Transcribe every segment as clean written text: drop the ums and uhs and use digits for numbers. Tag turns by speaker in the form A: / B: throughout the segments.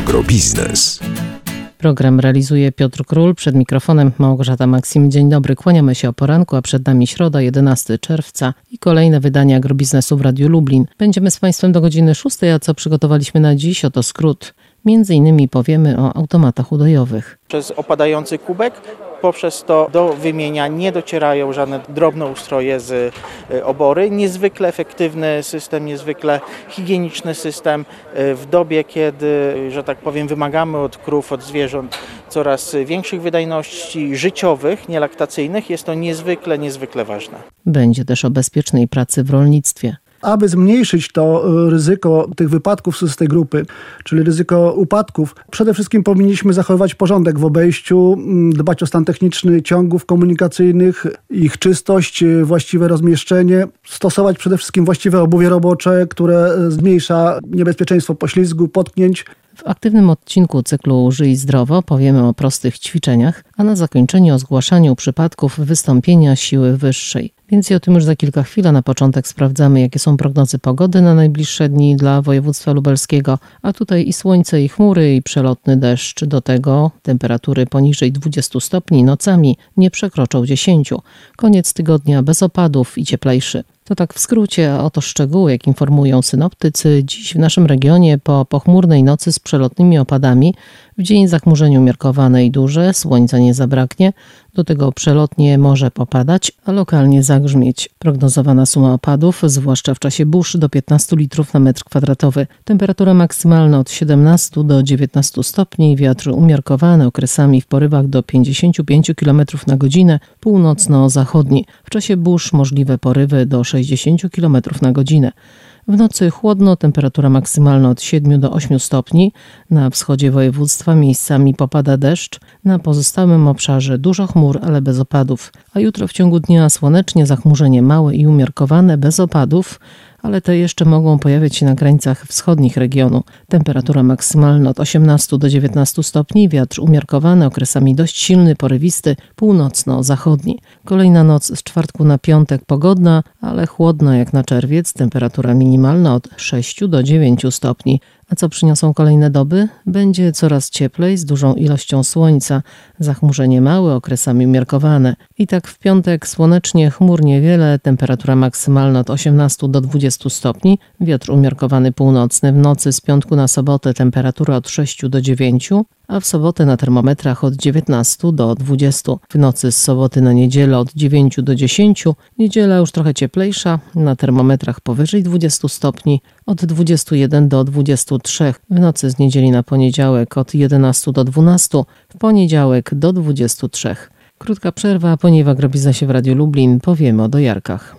A: Agrobiznes.
B: Program realizuje Piotr Król, przed mikrofonem Małgorzata Maksim. Dzień dobry, kłaniamy się o poranku, a przed nami środa, 11 czerwca i kolejne wydanie Agrobiznesu w Radiu Lublin. Będziemy z Państwem do godziny 6, a co przygotowaliśmy na dziś, oto skrót. Między innymi powiemy o automatach udojowych.
C: Przez opadający kubek, poprzez to do wymienia nie docierają żadne drobne ustroje z obory. Niezwykle efektywny system, niezwykle higieniczny system w dobie, kiedy, że tak powiem, wymagamy od krów, od zwierząt coraz większych wydajności życiowych, nielaktacyjnych. Jest to niezwykle ważne.
B: Będzie też o bezpiecznej pracy w rolnictwie.
D: Aby zmniejszyć to ryzyko tych wypadków z tej grupy, czyli ryzyko upadków, przede wszystkim powinniśmy zachowywać porządek w obejściu, dbać o stan techniczny ciągów komunikacyjnych, ich czystość, właściwe rozmieszczenie, stosować przede wszystkim właściwe obuwie robocze, które zmniejsza niebezpieczeństwo poślizgu, potknięć.
B: W aktywnym odcinku cyklu Żyj zdrowo powiemy o prostych ćwiczeniach, a na zakończenie o zgłaszaniu przypadków wystąpienia siły wyższej. Więcej o tym już za kilka chwil, a na początek sprawdzamy, jakie są prognozy pogody na najbliższe dni dla województwa lubelskiego, a tutaj i słońce, i chmury, i przelotny deszcz. Do tego temperatury poniżej 20 stopni, nocami nie przekroczą 10. Koniec tygodnia bez opadów i cieplejszy. To tak w skrócie, a oto szczegóły, jak informują synoptycy. Dziś w naszym regionie po pochmurnej nocy z przelotnymi opadami, w dzień zachmurzenie umiarkowane i duże, słońca nie zabraknie, do tego przelotnie może popadać, a lokalnie zagrzmieć. Prognozowana suma opadów, zwłaszcza w czasie burz, do 15 litrów na metr kwadratowy. Temperatura maksymalna od 17 do 19 stopni, wiatr umiarkowany, okresami w porywach do 55 km na godzinę, północno-zachodni. W czasie burz możliwe porywy do 60 km na godzinę. W nocy chłodno, temperatura maksymalna od 7 do 8 stopni. Na wschodzie województwa miejscami popada deszcz. Na pozostałym obszarze dużo chmur, ale bez opadów. A jutro w ciągu dnia słonecznie, zachmurzenie małe i umiarkowane, bez opadów, ale te jeszcze mogą pojawiać się na krańcach wschodnich regionu. Temperatura maksymalna od 18 do 19 stopni, wiatr umiarkowany, okresami dość silny, porywisty, północno-zachodni. Kolejna noc z czwartku na piątek pogodna, ale chłodna jak na czerwiec, temperatura minimalna od 6 do 9 stopni. A co przyniosą kolejne doby? Będzie coraz cieplej, z dużą ilością słońca, zachmurzenie małe, okresami umiarkowane. I tak w piątek słonecznie, chmur niewiele, temperatura maksymalna od 18 do 20 stopni, wiatr umiarkowany północny. W nocy z piątku na sobotę temperatura od 6 do 9, a w sobotę na termometrach od 19 do 20. W nocy z soboty na niedzielę od 9 do 10. Niedziela już trochę cieplejsza, na termometrach powyżej 20 stopni, od 21 do 23. W nocy z niedzieli na poniedziałek od 11 do 12, w poniedziałek do 23. Krótka przerwa, a po niej w Agrobiznesie w Radiu Lublin powiemy o dojarkach.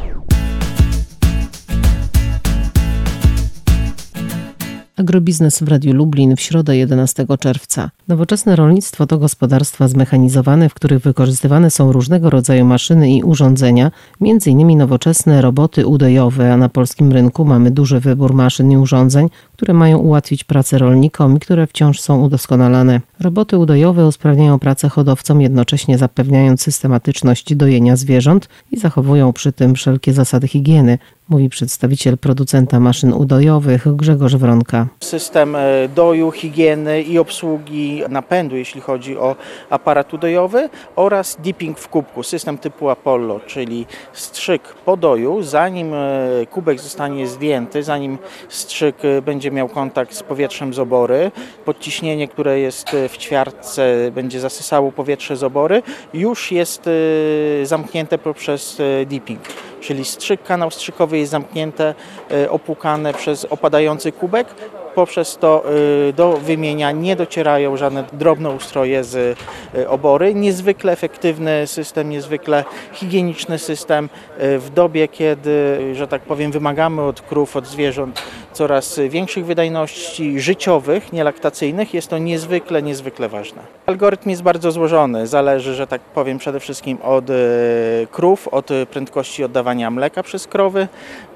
B: Agrobiznes w Radiu Lublin w środę 11 czerwca. Nowoczesne rolnictwo to gospodarstwa zmechanizowane, w których wykorzystywane są różnego rodzaju maszyny i urządzenia, m.in. nowoczesne roboty udojowe, a na polskim rynku mamy duży wybór maszyn i urządzeń, które mają ułatwić pracę rolnikom i które wciąż są udoskonalane. Roboty udojowe usprawniają pracę hodowcom, jednocześnie zapewniając systematyczność dojenia zwierząt i zachowują przy tym wszelkie zasady higieny, mówi przedstawiciel producenta maszyn udojowych Grzegorz Wronka.
C: System doju, higieny i obsługi napędu, jeśli chodzi o aparat udojowy, oraz dipping w kubku, system typu Apollo, czyli strzyk po doju, zanim kubek zostanie zdjęty, zanim strzyk będzie miał kontakt z powietrzem z obory, podciśnienie, które jest w ćwiartce, będzie zasysało powietrze z obory, już jest zamknięte poprzez dipping. Czyli kanał strzykowy jest zamknięte, opłukane przez opadający kubek. Poprzez to do wymienia nie docierają żadne drobne ustroje z obory. Niezwykle efektywny system, niezwykle higieniczny system w dobie, kiedy, że tak powiem, wymagamy od krów, od zwierząt coraz większych wydajności życiowych, nielaktacyjnych. Jest to niezwykle ważne. Algorytm jest bardzo złożony. Zależy, że tak powiem, przede wszystkim od krów, od prędkości oddawania mleka przez krowy,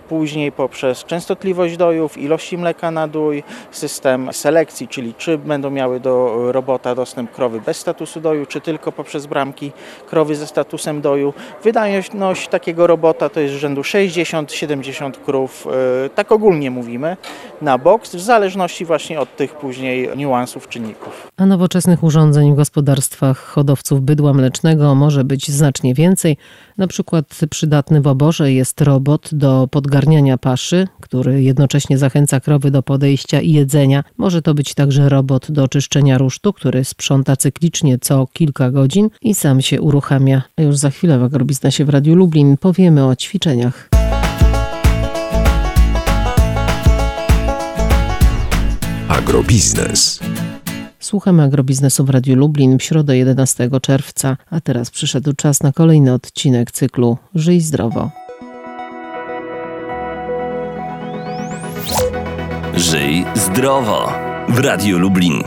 C: Później poprzez częstotliwość dojów, ilości mleka na dój, system selekcji, czyli czy będą miały do robota dostęp krowy bez statusu doju, czy tylko poprzez bramki krowy ze statusem doju. Wydajność takiego robota to jest rzędu 60-70 krów, tak ogólnie mówimy, na boks, w zależności właśnie od tych później niuansów, czynników.
B: A nowoczesnych urządzeń w gospodarstwach hodowców bydła mlecznego może być znacznie więcej. Na przykład przydatny w oborze jest robot do podgarniania paszy, który jednocześnie zachęca krowy do podejścia i jedzenia. Może to być także robot do czyszczenia rusztu, który sprząta cyklicznie co kilka godzin i sam się uruchamia. A już za chwilę w Agrobiznesie w Radiu Lublin powiemy o ćwiczeniach.
A: Agrobiznes.
B: Słuchamy Agrobiznesu w Radiu Lublin w środę 11 czerwca, a teraz przyszedł czas na kolejny odcinek cyklu Żyj zdrowo.
E: Żyj zdrowo w Radiu Lublin.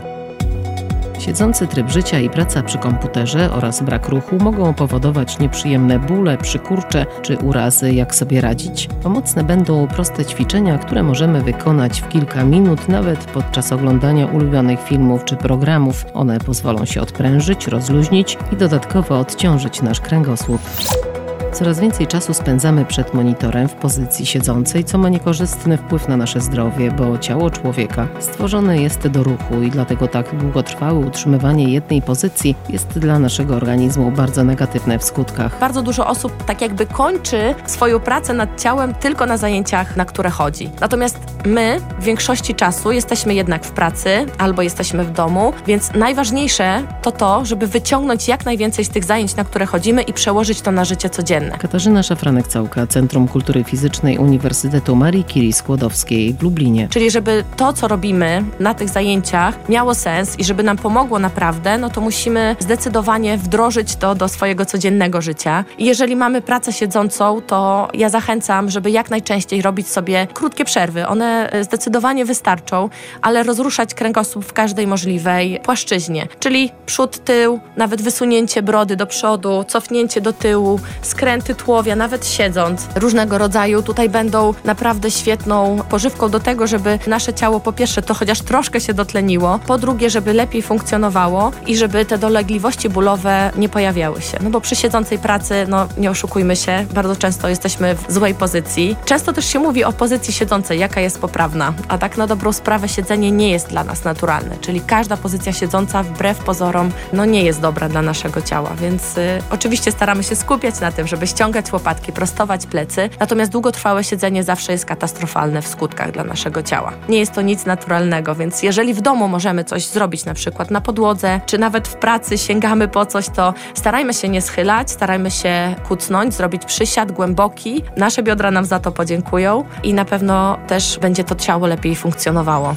B: Siedzący tryb życia i praca przy komputerze oraz brak ruchu mogą powodować nieprzyjemne bóle, przykurcze czy urazy. Jak sobie radzić? Pomocne będą proste ćwiczenia, które możemy wykonać w kilka minut, nawet podczas oglądania ulubionych filmów czy programów. One pozwolą się odprężyć, rozluźnić i dodatkowo odciążyć nasz kręgosłup. Coraz więcej czasu spędzamy przed monitorem w pozycji siedzącej, co ma niekorzystny wpływ na nasze zdrowie, bo ciało człowieka stworzone jest do ruchu i dlatego tak długotrwałe utrzymywanie jednej pozycji jest dla naszego organizmu bardzo negatywne w skutkach.
F: Bardzo dużo osób tak jakby kończy swoją pracę nad ciałem tylko na zajęciach, na które chodzi. Natomiast my w większości czasu jesteśmy jednak w pracy albo jesteśmy w domu, więc najważniejsze to, żeby wyciągnąć jak najwięcej z tych zajęć, na które chodzimy i przełożyć to na życie codzienne.
B: Katarzyna Szafranek-Całka, Centrum Kultury Fizycznej Uniwersytetu Marii Curie Skłodowskiej w Lublinie.
F: Czyli żeby to, co robimy na tych zajęciach miało sens i żeby nam pomogło naprawdę, no to musimy zdecydowanie wdrożyć to do swojego codziennego życia. I jeżeli mamy pracę siedzącą, to ja zachęcam, żeby jak najczęściej robić sobie krótkie przerwy. One zdecydowanie wystarczą, ale rozruszać kręgosłup w każdej możliwej płaszczyźnie. Czyli przód, tył, nawet wysunięcie brody do przodu, cofnięcie do tyłu, skręty tułowia, nawet siedząc. Różnego rodzaju tutaj będą naprawdę świetną pożywką do tego, żeby nasze ciało po pierwsze to chociaż troszkę się dotleniło, po drugie, żeby lepiej funkcjonowało i żeby te dolegliwości bólowe nie pojawiały się. No bo przy siedzącej pracy, nie oszukujmy się, bardzo często jesteśmy w złej pozycji. Często też się mówi o pozycji siedzącej, jaka jest poprawna, a tak na dobrą sprawę siedzenie nie jest dla nas naturalne, czyli każda pozycja siedząca wbrew pozorom, nie jest dobra dla naszego ciała, więc oczywiście staramy się skupiać na tym, żeby ściągać łopatki, prostować plecy, natomiast długotrwałe siedzenie zawsze jest katastrofalne w skutkach dla naszego ciała. Nie jest to nic naturalnego, więc jeżeli w domu możemy coś zrobić, na przykład na podłodze, czy nawet w pracy sięgamy po coś, to starajmy się nie schylać, starajmy się kucnąć, zrobić przysiad głęboki. Nasze biodra nam za to podziękują i na pewno też będzie to ciało lepiej funkcjonowało.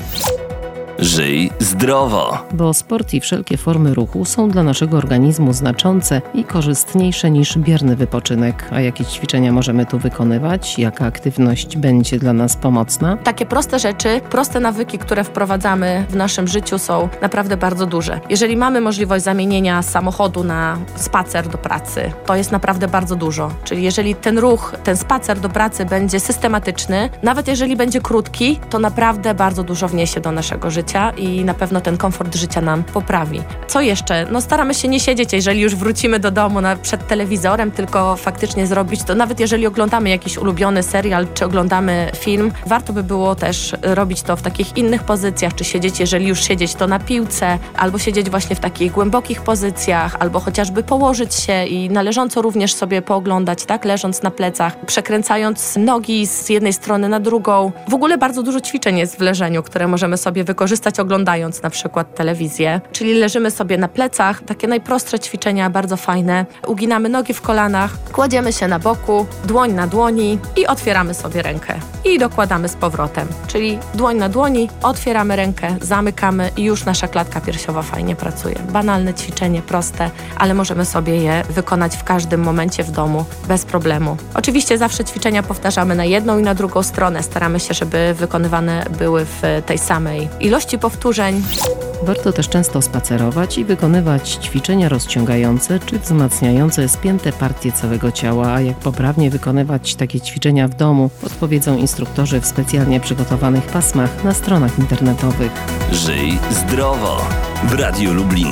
E: Żyj zdrowo.
B: Bo sport i wszelkie formy ruchu są dla naszego organizmu znaczące i korzystniejsze niż bierny wypoczynek. A jakie ćwiczenia możemy tu wykonywać? Jaka aktywność będzie dla nas pomocna?
F: Takie proste rzeczy, proste nawyki, które wprowadzamy w naszym życiu są naprawdę bardzo duże. Jeżeli mamy możliwość zamienienia samochodu na spacer do pracy, to jest naprawdę bardzo dużo. Czyli jeżeli ten ruch, ten spacer do pracy będzie systematyczny, nawet jeżeli będzie krótki, to naprawdę bardzo dużo wniesie do naszego życia i na pewno ten komfort życia nam poprawi. Co jeszcze? Staramy się nie siedzieć, jeżeli już wrócimy do domu przed telewizorem, tylko faktycznie zrobić to, nawet jeżeli oglądamy jakiś ulubiony serial, czy oglądamy film, warto by było też robić to w takich innych pozycjach, czy siedzieć, jeżeli już siedzieć, to na piłce, albo siedzieć właśnie w takich głębokich pozycjach, albo chociażby położyć się i należąco również sobie pooglądać, tak, leżąc na plecach, przekręcając nogi z jednej strony na drugą. W ogóle bardzo dużo ćwiczeń jest w leżeniu, które możemy sobie wykorzystać oglądając na przykład telewizję. Czyli leżymy sobie na plecach, takie najprostsze ćwiczenia, bardzo fajne. Uginamy nogi w kolanach, kładziemy się na boku, dłoń na dłoni i otwieramy sobie rękę. I dokładamy z powrotem. Czyli dłoń na dłoni, otwieramy rękę, zamykamy i już nasza klatka piersiowa fajnie pracuje. Banalne ćwiczenie, proste, ale możemy sobie je wykonać w każdym momencie w domu, bez problemu. Oczywiście zawsze ćwiczenia powtarzamy na jedną i na drugą stronę. Staramy się, żeby wykonywane były w tej samej ilości ilości powtórzeń.
B: Warto też często spacerować i wykonywać ćwiczenia rozciągające czy wzmacniające spięte partie całego ciała, a jak poprawnie wykonywać takie ćwiczenia w domu, podpowiedzą instruktorzy w specjalnie przygotowanych pasmach na stronach internetowych.
E: Żyj zdrowo w Radiu Lublin.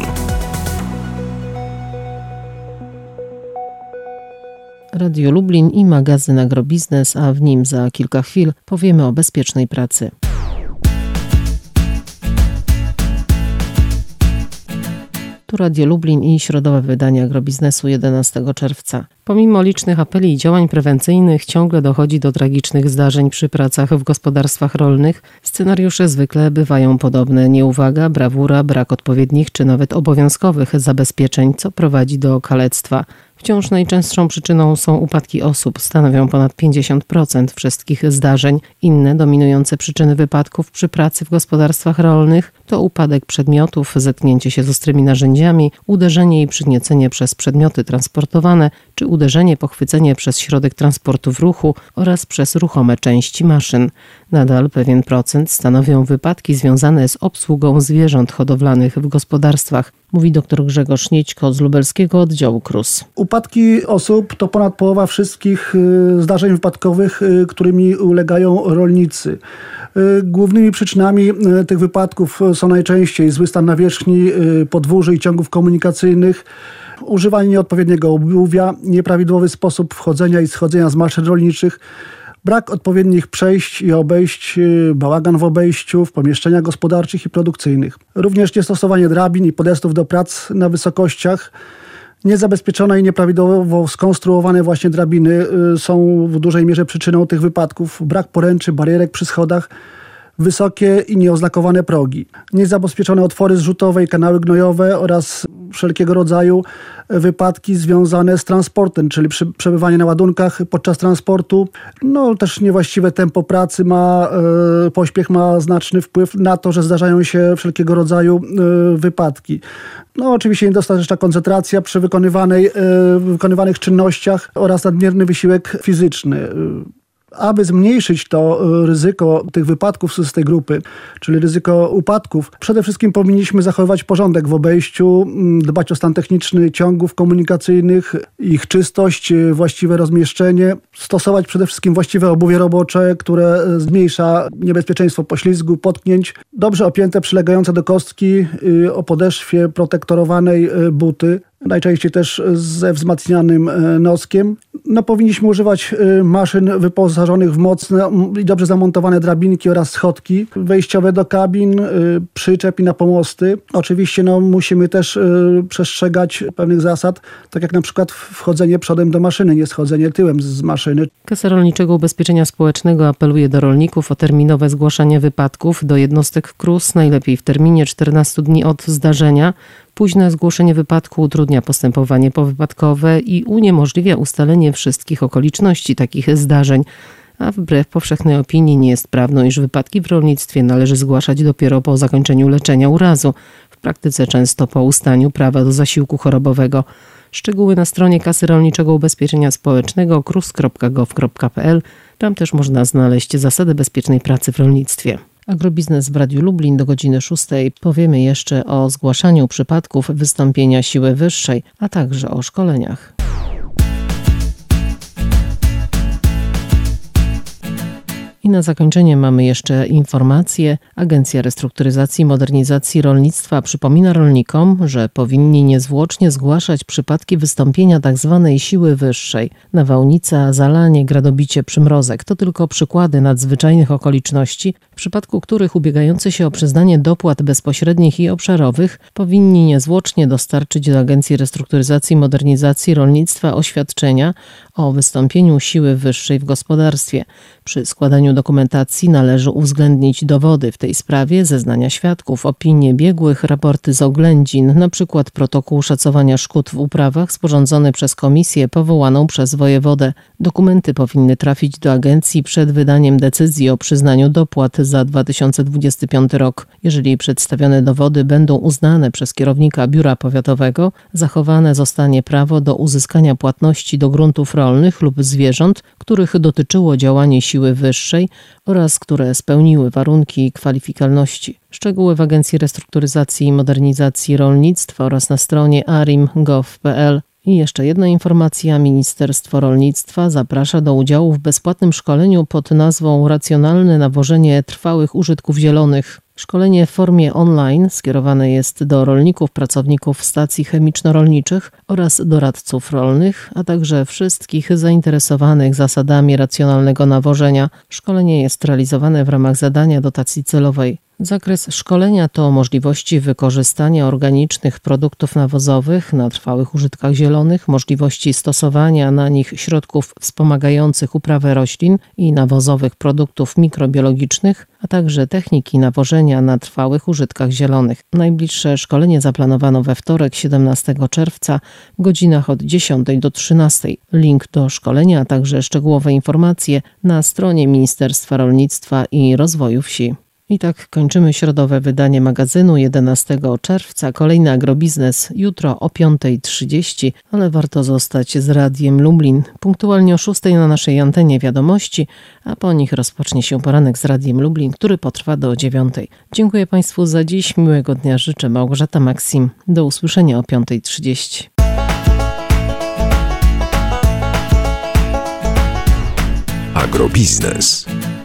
B: Radio Lublin i magazyn Agrobiznes, a w nim za kilka chwil powiemy o bezpiecznej pracy. Tu Radio Lublin i środowe wydanie Agrobiznesu 11 czerwca. Pomimo licznych apeli i działań prewencyjnych ciągle dochodzi do tragicznych zdarzeń przy pracach w gospodarstwach rolnych. Scenariusze zwykle bywają podobne. Nieuwaga, brawura, brak odpowiednich czy nawet obowiązkowych zabezpieczeń, co prowadzi do kalectwa. Wciąż najczęstszą przyczyną są upadki osób, stanowią ponad 50% wszystkich zdarzeń. Inne dominujące przyczyny wypadków przy pracy w gospodarstwach rolnych to upadek przedmiotów, zetknięcie się z ostrymi narzędziami, uderzenie i przygniecenie przez przedmioty transportowane, czy uderzenie, pochwycenie przez środek transportu w ruchu oraz przez ruchome części maszyn. Nadal pewien procent stanowią wypadki związane z obsługą zwierząt hodowlanych w gospodarstwach, mówi dr Grzegorz Niedźko z lubelskiego oddziału KRUS.
D: Upadki osób to ponad połowa wszystkich zdarzeń wypadkowych, którymi ulegają rolnicy. Głównymi przyczynami tych wypadków są najczęściej zły stan nawierzchni, podwórzy i ciągów komunikacyjnych, używanie nieodpowiedniego obuwia, nieprawidłowy sposób wchodzenia i schodzenia z maszyn rolniczych, brak odpowiednich przejść i obejść, bałagan w obejściu, w pomieszczeniach gospodarczych i produkcyjnych. Również niestosowanie drabin i podestów do prac na wysokościach, niezabezpieczone i nieprawidłowo skonstruowane właśnie drabiny są w dużej mierze przyczyną tych wypadków. Brak poręczy, barierek przy schodach, wysokie i nieoznakowane progi, niezabezpieczone otwory zrzutowe i kanały gnojowe oraz wszelkiego rodzaju wypadki związane z transportem, czyli przebywanie na ładunkach podczas transportu. Też niewłaściwe tempo pracy pośpiech ma znaczny wpływ na to, że zdarzają się wszelkiego rodzaju wypadki. Oczywiście niedostateczna koncentracja przy wykonywanych czynnościach oraz nadmierny wysiłek fizyczny. Aby zmniejszyć to ryzyko tych wypadków z tej grupy, czyli ryzyko upadków, przede wszystkim powinniśmy zachowywać porządek w obejściu, dbać o stan techniczny ciągów komunikacyjnych, ich czystość, właściwe rozmieszczenie, stosować przede wszystkim właściwe obuwie robocze, które zmniejsza niebezpieczeństwo poślizgu, potknięć, dobrze opięte, przylegające do kostki o podeszwie protektorowanej buty, najczęściej też ze wzmacnianym noskiem. Powinniśmy używać maszyn wyposażonych w mocne i dobrze zamontowane drabinki oraz schodki wejściowe do kabin, przyczep i na pomosty. Oczywiście musimy też przestrzegać pewnych zasad, tak jak na przykład wchodzenie przodem do maszyny, nie schodzenie tyłem z maszyny.
B: Kasa Rolniczego Ubezpieczenia Społecznego apeluje do rolników o terminowe zgłaszanie wypadków do jednostek KRUS, najlepiej w terminie 14 dni od zdarzenia. Późne zgłoszenie wypadku utrudnia postępowanie powypadkowe i uniemożliwia ustalenie wszystkich okoliczności takich zdarzeń. A wbrew powszechnej opinii nie jest prawdą, iż wypadki w rolnictwie należy zgłaszać dopiero po zakończeniu leczenia urazu. W praktyce często po ustaniu prawa do zasiłku chorobowego. Szczegóły na stronie Kasy Rolniczego Ubezpieczenia Społecznego krus.gov.pl. Tam też można znaleźć zasady bezpiecznej pracy w rolnictwie. Agrobiznes w Radiu Lublin do godziny 6 powiemy jeszcze o zgłaszaniu przypadków wystąpienia siły wyższej, a także o szkoleniach. I na zakończenie mamy jeszcze informację. Agencja Restrukturyzacji i Modernizacji Rolnictwa przypomina rolnikom, że powinni niezwłocznie zgłaszać przypadki wystąpienia tzw. siły wyższej. Nawałnica, zalanie, gradobicie, przymrozek to tylko przykłady nadzwyczajnych okoliczności, w przypadku których ubiegający się o przyznanie dopłat bezpośrednich i obszarowych powinni niezwłocznie dostarczyć do Agencji Restrukturyzacji i Modernizacji Rolnictwa oświadczenia o wystąpieniu siły wyższej w gospodarstwie. Przy składaniu dokumentacji należy uwzględnić dowody w tej sprawie, zeznania świadków, opinie biegłych, raporty z oględzin, np. protokół szacowania szkód w uprawach sporządzony przez komisję powołaną przez wojewodę. Dokumenty powinny trafić do agencji przed wydaniem decyzji o przyznaniu dopłat za 2025 rok. Jeżeli przedstawione dowody będą uznane przez kierownika biura powiatowego, zachowane zostanie prawo do uzyskania płatności do gruntów rolnych lub zwierząt, których dotyczyło działanie siły wyższej oraz które spełniły warunki kwalifikalności. Szczegóły w Agencji Restrukturyzacji i Modernizacji Rolnictwa oraz na stronie arim.gov.pl. I jeszcze jedna informacja. Ministerstwo Rolnictwa zaprasza do udziału w bezpłatnym szkoleniu pod nazwą Racjonalne nawożenie trwałych użytków zielonych. Szkolenie w formie online skierowane jest do rolników, pracowników stacji chemiczno-rolniczych oraz doradców rolnych, a także wszystkich zainteresowanych zasadami racjonalnego nawożenia. Szkolenie jest realizowane w ramach zadania dotacji celowej. Zakres szkolenia to możliwości wykorzystania organicznych produktów nawozowych na trwałych użytkach zielonych, możliwości stosowania na nich środków wspomagających uprawę roślin i nawozowych produktów mikrobiologicznych, a także techniki nawożenia na trwałych użytkach zielonych. Najbliższe szkolenie zaplanowano we wtorek 17 czerwca w godzinach od 10 do 13. Link do szkolenia, a także szczegółowe informacje na stronie Ministerstwa Rolnictwa i Rozwoju Wsi. I tak kończymy środowe wydanie magazynu 11 czerwca. Kolejny agrobiznes jutro o 5:30, ale warto zostać z Radiem Lublin. Punktualnie o 6 na naszej antenie wiadomości, a po nich rozpocznie się poranek z Radiem Lublin, który potrwa do 9. Dziękuję Państwu za dziś. Miłego dnia życzę. Małgorzata Maksim. Do usłyszenia o 5:30.
A: Agrobiznes.